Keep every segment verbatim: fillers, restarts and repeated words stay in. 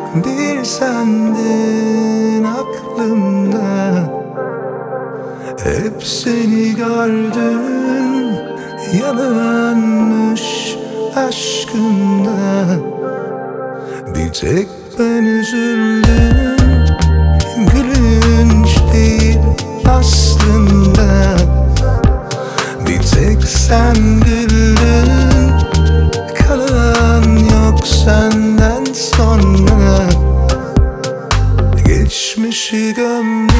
Bir sendin aklımda, hep seni gördüm. Yalanmış aşkında, bir tek ben üzüldüm. Gülünç değil aslında, bir tek sen güldün. Kalan yok senden sonra, geçmişi gömdüm.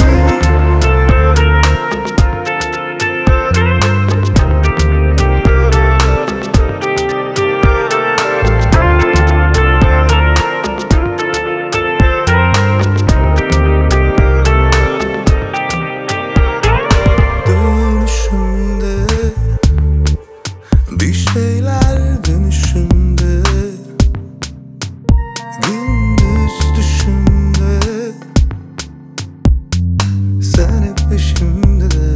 Bir şeyler dönüşümde, gündüz düşümde, sen hep peşimde de,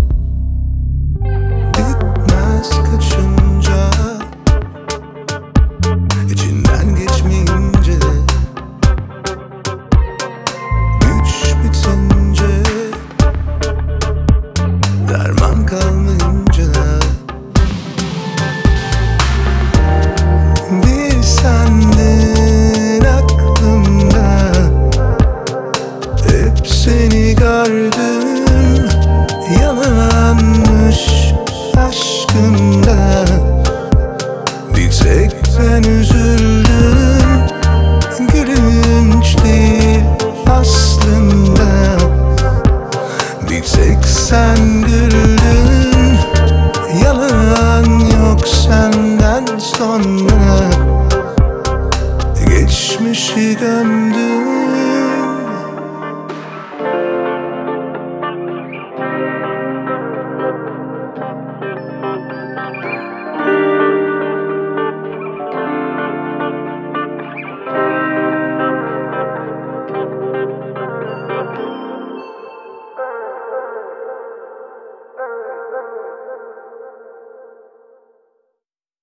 bitmez kaçınca, içinden geçmeyince, güç bitince, derman kalmayınca, bir sendin aklımda, hep seni gördüm. Yalanmış aşkında, bir tek ben üzüldüm. Gülünç değil aslında, bir tek sen güldün. Yalan yok senden sonra, geçmişi gömdüm.